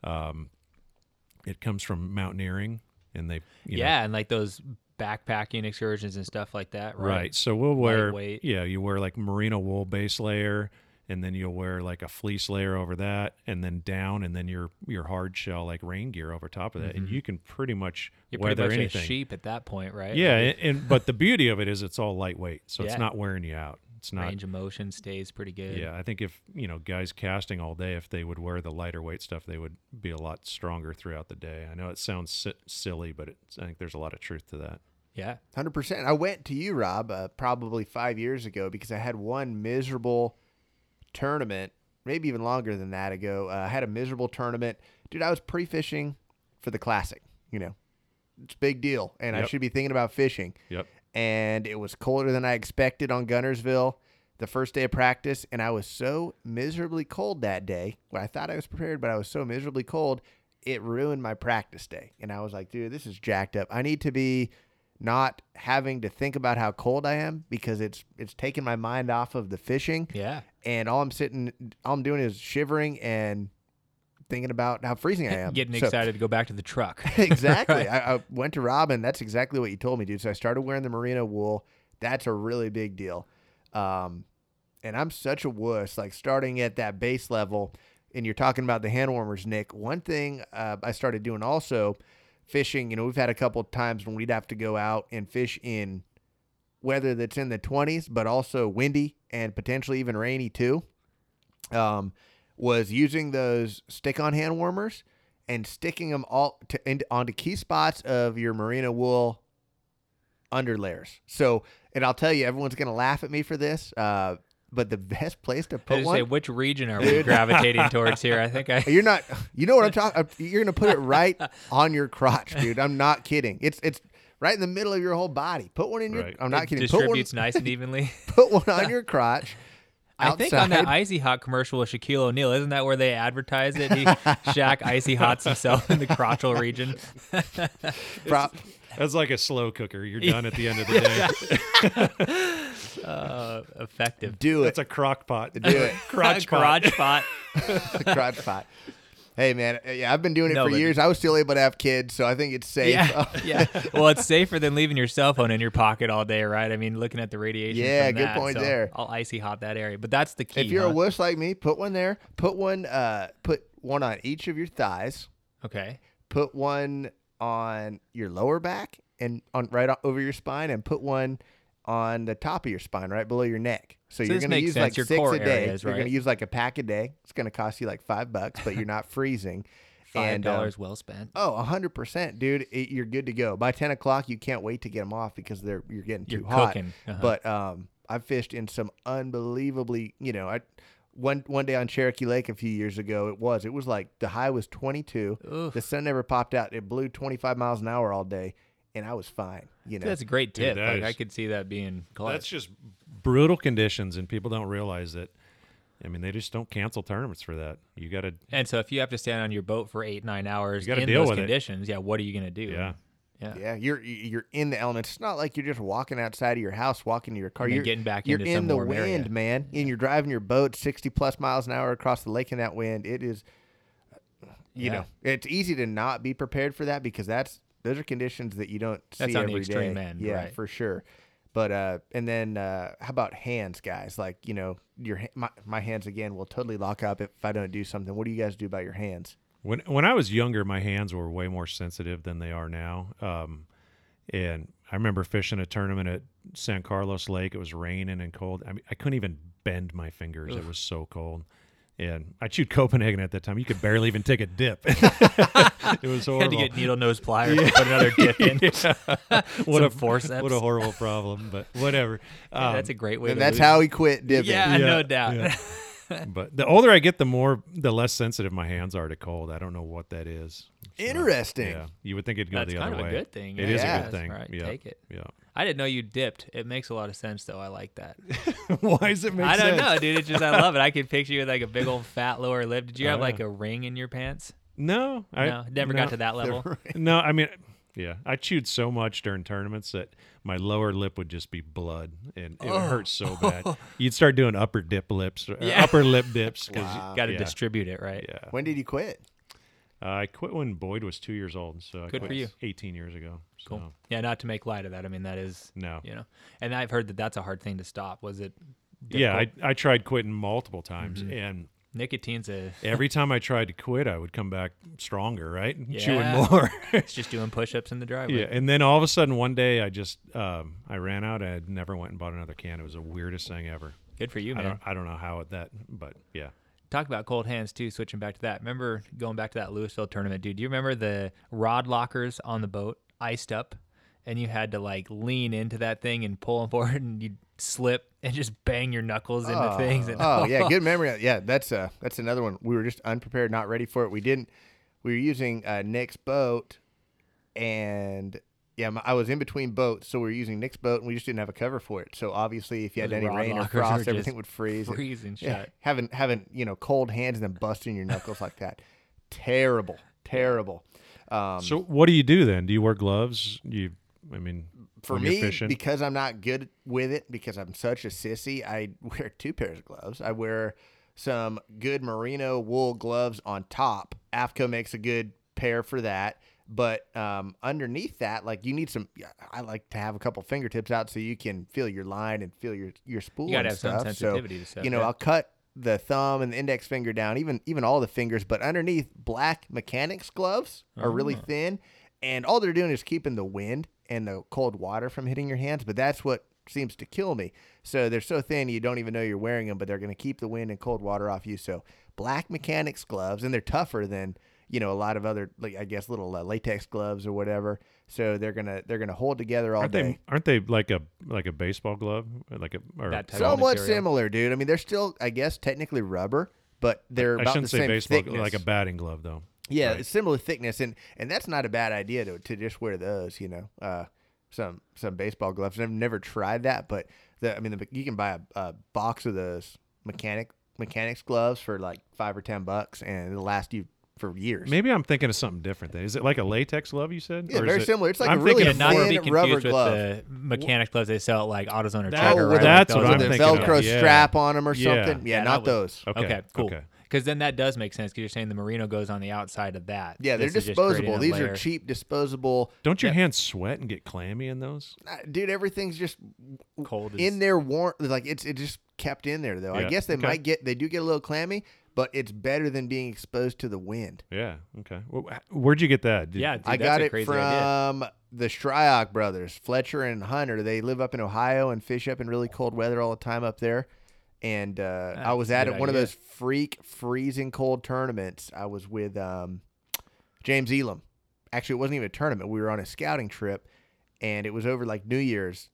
It comes from mountaineering, and they And like those backpacking excursions and stuff like that, right? right. So we'll wear Lightweight. you wear like merino wool base layer, and then you'll wear like a fleece layer over that, and then down, and then your hard shell like rain gear over top of that, and you can pretty much You're weather pretty much anything. a sheep at that point, right? Yeah, Like, and but the beauty of it is it's all lightweight, so it's Yeah. not wearing you out. It's not. range of motion stays pretty good. Yeah, I think if guys casting all day, if they would wear the lighter weight stuff, they would be a lot stronger throughout the day. I know it sounds silly, but I think there's a lot of truth to that. Yeah. 100%. I went to you, Rob, probably 5 years ago because I had one miserable tournament, maybe even longer than that ago. I had a miserable tournament. Dude, I was pre-fishing for the Classic. It's a big deal, and I Yep. should be thinking about fishing. Yep. And it was colder than I expected on Gunnersville the first day of practice, and I was so miserably cold that day. Well, I thought I was prepared, but I was so miserably cold, it ruined my practice day. And I was like, dude, this is jacked up. I need to be not having to think about how cold I am because it's taking my mind off of the fishing. Yeah. And all I'm doing is shivering and thinking about how freezing I am. Getting So- excited to go back to the truck. Exactly. Right. I went to Rob, and that's exactly what you told me, dude. So I started wearing the merino wool. That's a really big deal. And I'm such a wuss, like starting at that base level. And you're talking about the hand warmers, Nick. One thing I started doing also, fishing, we've had a couple of times when we'd have to go out and fish in weather that's in the 20s, but also windy and potentially even rainy too. Was using those stick-on hand warmers and sticking them all onto key spots of your merino wool underlayers. So, and I'll tell you, everyone's going to laugh at me for this, but the best place to I put was one, say, which region are we gravitating towards here? I think you're not, you know what I'm talking. You're going to put it right on your crotch, dude. I'm not kidding. It's right in the middle of your whole body. Put one in your. Right. I'm not it kidding. distributes nice and evenly. Put one on your crotch. I think on that outside. Icy Hot commercial with Shaquille O'Neal, isn't that where they advertise it? Shaq Icy Hots himself in the crotchal region. Pro- That's like a slow cooker. You're done at the end of the day. Effective. Do it. That's a crock pot. Do it. Crotch pot. Crotch pot. Crotch pot. Hey man, yeah, I've been doing it No, for but- years. I was still able to have kids, so I think it's safe. Yeah. Well, it's safer than leaving your cell phone in your pocket all day, right? I mean, looking at the radiation. Yeah, from good that, point so there. I'll icy hot that area, but that's the key. If you're huh? a wuss like me, put one there. Put one on each of your thighs. Okay. Put one on your lower back and on over your spine, and put one on the top of your spine, right below your neck. So you're this going to makes use sense, like your 6 core a day. areas, You're going right? to use like a pack a day. It's going to cost you like $5, but you're not freezing. And, $5 well spent. Oh, 100%, dude. You're good to go. By 10 o'clock, you can't wait to get them off because you're getting too You're hot. cooking. Uh-huh. But I've fished in some unbelievably, one day on Cherokee Lake a few years ago, it was like the high was 22. Oof. The sun never popped out. It blew 25 miles an hour all day, and I was fine. That's a great Dude, tip. that Like, I is- could see that being clutch. That's just brutal conditions, and people don't realize that. I mean, they just don't cancel tournaments for that. You got to, And so if you have to stand on your boat for 8-9 hours You gotta in deal those with it. conditions, what are you going to do? yeah. Yeah, you're in the elements. It's not like you're just walking outside of your house, walking to your car. And then You're getting back You're into in some the warm wind, area. man, and you're driving your boat 60 plus miles an hour across the lake in that wind. It is, it's easy to not be prepared for that because those are conditions that you don't see That's on the every extreme day. end, Yeah, right. for sure. But and then how about hands, guys? Like my hands again will totally lock up if I don't do something. What do you guys do about your hands? When I was younger, my hands were way more sensitive than they are now. And I remember fishing a tournament at San Carlos Lake. It was raining and cold. I mean, I couldn't even bend my fingers. It was so cold. And I chewed Copenhagen at that time. You could barely even take a dip. It was You had horrible. to get needle nose pliers to put another dip in. What Some a forceps. What a horrible problem, but whatever. Yeah, that's a great way And to that's lose. how he quit dipping. Yeah, Yeah, no doubt. yeah. But the older I get, the less sensitive my hands are to cold. I don't know what that is. So, Interesting. Yeah, you would think it'd go That's the kind other of way. a good thing. It is a Yeah. good thing. Right, Yeah. take it. Yeah. I didn't know you dipped. It makes a lot of sense, though. I like that. Why does it make I don't sense? know, dude. It's just I love it. I could picture you with like a big old fat lower lip. Did you have Oh, like yeah. a ring in your pants? No, No, never got to that level. No, I mean, yeah, I chewed so much during tournaments that my lower lip would just be blood, and it hurt so bad. You'd start doing upper dip lips, or Yeah. upper lip dips. Got to yeah. distribute it, right? Yeah, When did you quit? I quit when Boyd was 2 years old, so I Good quit for you. 18 years ago. So, Cool. Yeah, not to make light of that. I mean, that is, No. and I've heard that that's a hard thing to stop. Was it? Yeah, difficult? I tried quitting multiple times, Mm-hmm. and Nicotine's every time I tried to quit, I would come back stronger, right? Yeah. Chewing more. it's just doing push-ups in the driveway. Yeah, and then all of a sudden one day I just I ran out. I never went and bought another can. It was the weirdest thing ever. Good for you, I man. don't know how but yeah. Talk about cold hands too. Switching back to that. Remember going back to that Louisville tournament, dude? Do you remember the rod lockers on the boat iced up, and you had to like lean into that thing and pull them forward, and you'd slip and just bang your knuckles into things. And, Oh yeah, good memory. Yeah, that's another one. We were just unprepared, not ready for it. We were using Nick's boat, and I was in between boats, so we were using Nick's boat, and we just didn't have a cover for it. So obviously, if you had Those any rod rain or lockers frost, are everything just would freeze. freezing Yeah, shut. having cold hands and then busting your knuckles like that, terrible. So what do you do then? Do you wear gloves? For when you're me, fishing? because I'm not good with it, because I'm such a sissy, I wear 2 pairs of gloves. I wear some good merino wool gloves on top. AFCO makes a good pair for that. But underneath that, like you need some. I like to have a couple fingertips out so you can feel your line and feel your spool. You gotta and have some stuff. sensitivity to So, stuff, you know, yeah. I'll cut the thumb and the index finger down, even all the fingers. But underneath, black mechanics gloves are really thin, and all they're doing is keeping the wind and the cold water from hitting your hands. But that's what seems to kill me. So they're so thin you don't even know you're wearing them, but they're going to keep the wind and cold water off you. So black mechanics gloves, and they're tougher than a lot of other, like, I guess, little latex gloves or whatever. So they're gonna hold together all day. Aren't they like a baseball glove, or That type of Somewhat material. similar, dude. I mean, they're still, I guess, technically rubber, but they're I about shouldn't the say same baseball, thickness. like a batting glove though. Yeah, Right. it's similar thickness, and that's not a bad idea to just wear those. Some baseball gloves. I've never tried that, but you can buy a box of those mechanics gloves for like $5 or $10, and it'll last you for years. Maybe I'm thinking of something different. Then is it like a latex glove? You said? Yeah, Or is very it- similar. It's like I'm a really thinking not to be thin rubber confused with glove. the mechanics gloves they sell at like AutoZone or That- Traeger, Oh, right? with Like that's those what are I'm the the- thinking of. Velcro Yeah. strap on them or Yeah. something. Yeah, Yeah, not that would- those. Okay, cool. Okay. Because then that does make sense because you're saying the merino goes on the outside of that. Yeah, they're This is just creating disposable. a These layer. are cheap, disposable. Don't your Yeah. hands sweat and get clammy in those? Dude, everything's just Cold as- in there warm. Like it just kept in there though. I Yeah, guess they okay. they do get a little clammy, but it's better than being exposed to the wind. Yeah. Okay. Where'd you get that? Yeah, dude, I that's got a it crazy from idea. the Shryock brothers, Fletcher and Hunter. They live up in Ohio and fish up in really cold weather all the time up there. And I was That's a at good one of idea. those freak freezing cold tournaments. I was with James Elam. Actually, it wasn't even a tournament. We were on a scouting trip, and it was over like New Year's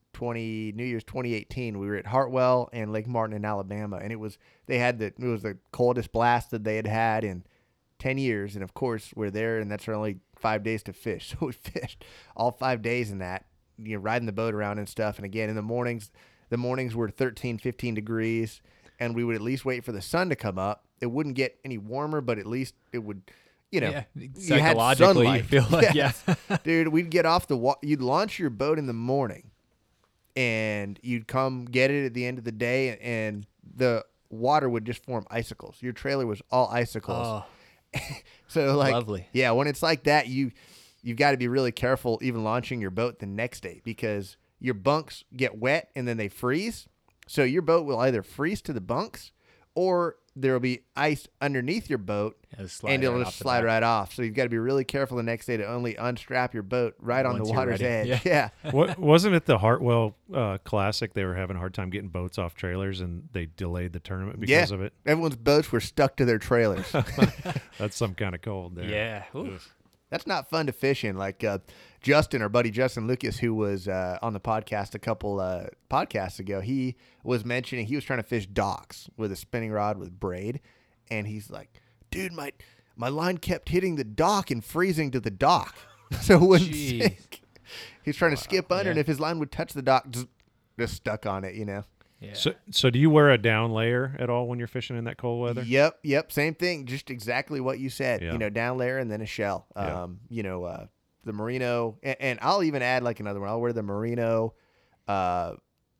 2018. We were at Hartwell and Lake Martin in Alabama, and it was it was the coldest blast that they had had in 10 years. And of course, we're there, and that's only 5 days to fish. So we fished all 5 days in that, riding the boat around and stuff. And again, in the mornings were 13, 15 degrees, and we would at least wait for the sun to come up. It wouldn't get any warmer, but at least it would, Yeah, you had psychologically, you sunlight. feel like, yeah. Dude, we'd get off you'd launch your boat in the morning, and you'd come get it at the end of the day, and the water would just form icicles. Your trailer was all icicles. Oh, So like, lovely. yeah, when it's like that, you've got to be really careful even launching your boat the next day, because your bunks get wet and then they freeze. So your boat will either freeze to the bunks, or there will be ice underneath your boat, It'll slide and it'll right just off the slide back. right off. So you've got to be really careful the next day to only unstrap your boat right on Once the you're water's ready. edge. Yeah. Wasn't it the Hartwell Classic? They were having a hard time getting boats off trailers, and they delayed the tournament because of it. Everyone's boats were stuck to their trailers. That's some kind of cold there. Yeah. Ooh. That's not fun to fish in. Like Justin, our buddy Justin Lucas, who was on the podcast a couple podcasts ago, he was mentioning he was trying to fish docks with a spinning rod with braid, and he's like, "Dude, my line kept hitting the dock and freezing to the dock, so it wouldn't Jeez. sink." He's trying to skip under, Yeah. and if his line would touch the dock, just stuck on it, Yeah. So do you wear a down layer at all when you're fishing in that cold weather? Yep, same thing. Just exactly what you said. Yeah. Down layer and then a shell. Yeah. The merino, and I'll even add like another one. I'll wear the merino, a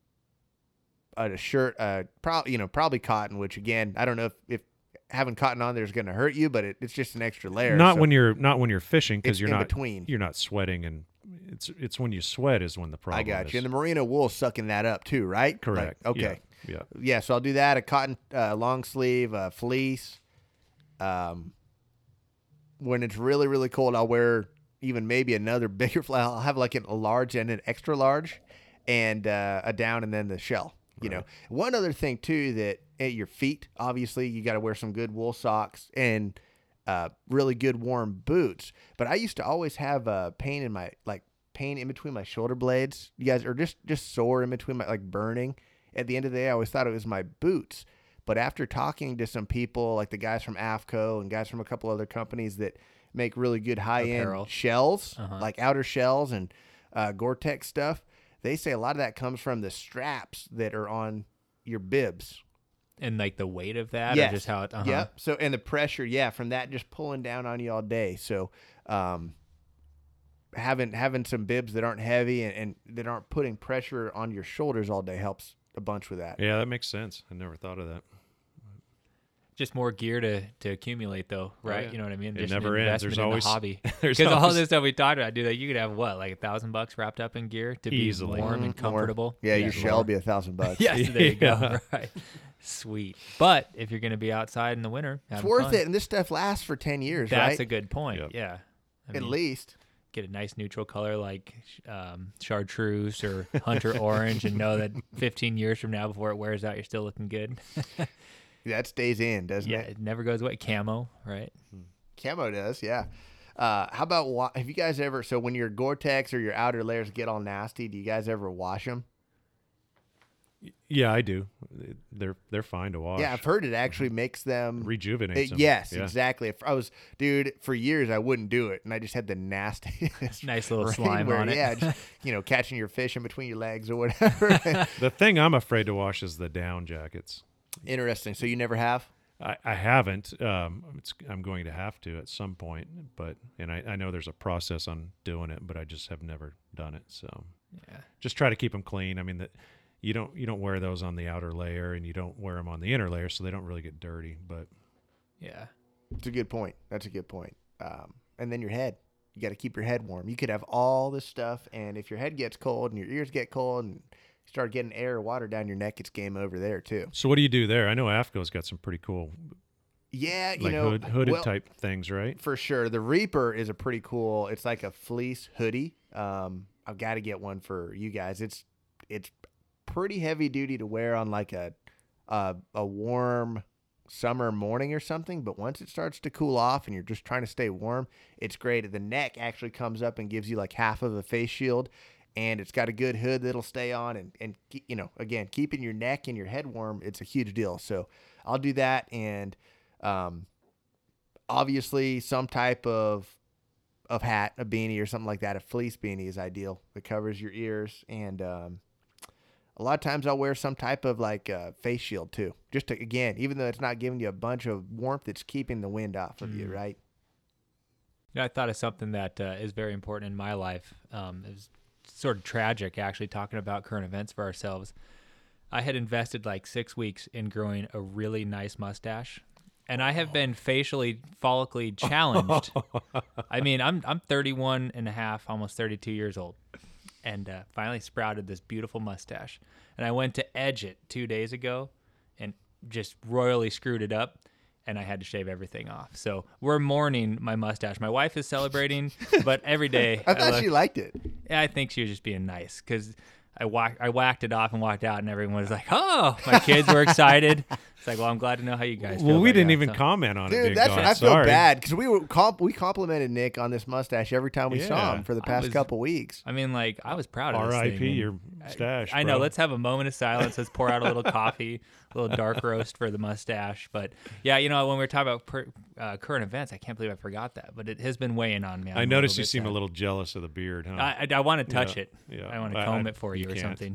shirt, probably cotton. Which again, I don't know if having cotton on there is going to hurt you, but it's just an extra layer. Not so when you're fishing, it's because you're in not between. you're not sweating, and it's when you sweat is when the problem I got is. you. And the merino wool sucking that up too, right? Like, Correct. okay. Yeah. Yeah, so I'll do that. A cotton long sleeve, fleece. When it's really, really cold, I'll wear even maybe another bigger flag. I'll have like a large and an extra large, and a down, and then the shell. One other thing too, that at your feet, obviously you got to wear some good wool socks and really good warm boots. But I used to always have pain in between my shoulder blades. You guys are just sore in between my burning. At the end of the day, I always thought it was my boots. But after talking to some people, like the guys from AFCO and guys from a couple other companies that make really good high-end Apparel. shells, Uh-huh. like outer shells and Gore-Tex stuff, they say a lot of that comes from the straps that are on your bibs. And like the weight of that, Yes. or just how it. Uh-huh. Yep. So, and the pressure, from that just pulling down on you all day. So, having some bibs that aren't heavy and that aren't putting pressure on your shoulders all day helps a bunch with that. Yeah, that makes sense. I never thought of that. Just more gear to accumulate, though, right? yeah. You know what I mean? It Just never an ends. investment There's in always- the hobby. there's Because all always- this stuff we talked about, dude, you could have what, like $1,000 wrapped up in gear to be Easily. warm and More. comfortable. Yeah, your more. shell will be $1,000. Yes, there you Yeah. go. Right. Sweet. But if you're going to be outside in the winter, It's having worth fun, it, and this stuff lasts for 10 years, That's right? a good point. Yep. Yeah. I At mean, least. get a nice neutral color like chartreuse or hunter orange, and know that 15 years from now, before it wears out, you're still looking good. That stays in, doesn't Yeah, it? it never goes away. Camo, right? Camo does, yeah. How about, have you guys ever, so when your Gore-Tex or your outer layers get all nasty, do you guys ever wash them? Yeah, I do. They're fine to wash. Yeah, I've heard it actually makes them. Rejuvenates them. Yes, Yeah. exactly. If I was, dude, for years I wouldn't do it, and I just had the nastiest. Nice little rain slime where, on it. Yeah, just, catching your fish in between your legs or whatever. The thing I'm afraid to wash is the down jackets. Interesting. So you never have? I haven't. I'm going to have to at some point, and I know there's a process on doing it, but I just have never done it. So just try to keep them clean. I mean, that you don't wear those on the outer layer, and you don't wear them on the inner layer, so they don't really get dirty. But Yeah. It's a good point. That's a good point. And then your head. You got to keep your head warm. You could have all this stuff, and if your head gets cold and your ears get cold and you start getting air or water down your neck, it's game over there too. So what do you do there? I know AFCO's got some pretty cool, Yeah, you like know, hooded type things, right? For sure. The Reaper is a pretty cool. It's like a fleece hoodie. I've got to get one for you guys. It's pretty heavy duty to wear on like a warm summer morning or something, but once it starts to cool off and you're just trying to stay warm, it's great. The neck actually comes up and gives you like half of a face shield, and it's got a good hood that'll stay on, and you know, again, keeping your neck and your head warm, it's a huge deal. So I'll do that, and obviously some type of hat, a beanie or something like that. A fleece beanie is ideal. It covers your ears, and a lot of times I'll wear some type of like face shield too. Just to, again, even though it's not giving you a bunch of warmth, it's keeping the wind off of you, right? Yeah, I thought of something that is very important in my life. It was sort of tragic, actually, talking about current events for ourselves. I had invested like 6 weeks in growing a really nice mustache, and I have been facially follically challenged. I mean, I'm 31 and a half, almost 32 years old, and finally sprouted this beautiful mustache. And I went to edge it 2 days ago and just royally screwed it up, and I had to shave everything off. So we're mourning my mustache. My wife is celebrating, but every day I thought she liked it. I think she was just being nice, because I whacked it off and walked out, and everyone was like, "Oh!" My kids were excited. It's like, well, I'm glad to know how you guys feel. Well, we about didn't that, even so. comment on it. Dude, Big that's Dog. what I feel Sorry. bad, because we complimented Nick on this mustache every time we saw Yeah. him for the past couple weeks. I mean, like, I was proud of this R.I.P. thing, and your stash. I know. bro. Let's have a moment of silence. Let's pour out a little coffee, a little dark roast for the mustache. But yeah, you know, when we were talking about current events, I can't believe I forgot that. But it has been weighing on me. I noticed you seem a little jealous of the beard, huh? I want to touch Yeah, it. yeah. I want to comb it for you or can't. something.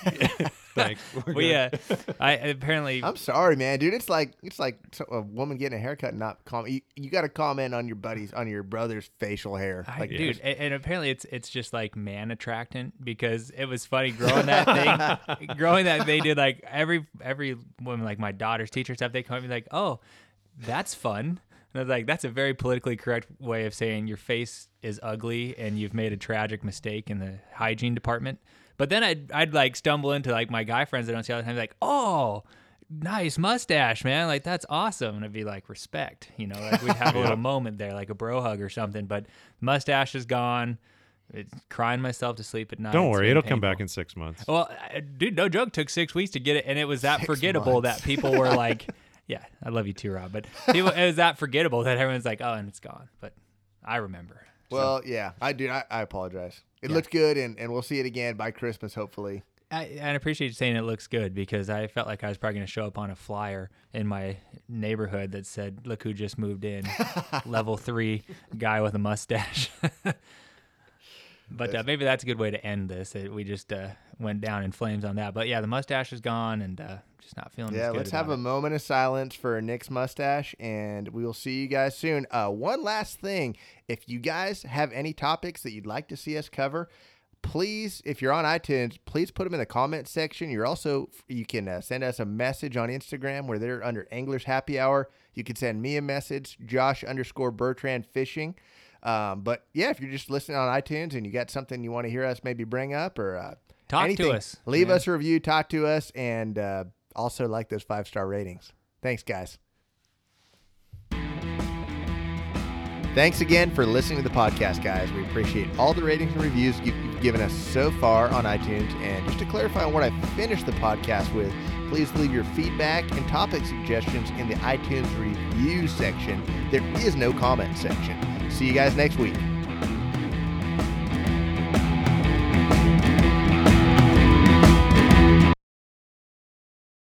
Thanks. Well, yeah. I apparently. I'm sorry, man, dude. It's like a woman getting a haircut and not comment. You got to comment on your brother's facial hair. Like, Dude, and apparently it's just like man attractant, because it was funny growing that thing. Dude, like every woman, like my daughter's teacher stuff, they come at me like, "Oh, that's fun." And I was like, that's a very politically correct way of saying your face is ugly and you've made a tragic mistake in the hygiene department. But then I'd like stumble into like my guy friends that I don't see all the time, like, "Oh, nice mustache, man. Like, that's awesome." And I'd be like, respect, you know, like we'd have a little moment there, like a bro hug or something. But mustache is gone. It's crying myself to sleep at night. Don't It's worry, been it'll come painful. back in 6 months. Well, dude, no joke. Took 6 weeks to get it, and it was that 6 forgettable months. that people were like, "Yeah, I love you too, Rob." But it was that forgettable that everyone's like, "Oh, and it's gone." But I remember. well, yeah, I apologize. It looked good, and we'll see it again by Christmas, hopefully. I appreciate you saying it looks good, because I felt like I was probably going to show up on a flyer in my neighborhood that said, "Look who just moved in, level 3 guy with a mustache." But maybe that's a good way to end this. We just went down in flames on that. But yeah, the mustache is gone, and just not feeling as Yeah, good let's about have a it. moment of silence for Nick's mustache, and we will see you guys soon. One last thing. If you guys have any topics that you'd like to see us cover, please, if you're on iTunes, please put them in the comment section. You can send us a message on Instagram where they're under Anglers Happy Hour. You can send me a message, Josh_Bertrand Fishing. But yeah, if you're just listening on iTunes and you got something you want to hear us maybe bring up or Talk anything, to us. leave man. us a review, talk to us, and also like those 5-star ratings. Thanks, guys. Thanks again for listening to the podcast, guys. We appreciate all the ratings and reviews you've given us so far on iTunes. And just to clarify on what I finished the podcast with, please leave your feedback and topic suggestions in the iTunes review section. There is no comment section. See you guys next week.